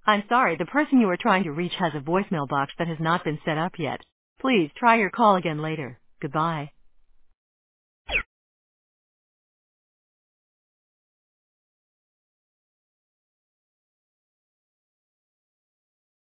I'm sorry, the person you are trying to reach has a voicemail box that has not been set up yet. Please try your call again later. Goodbye.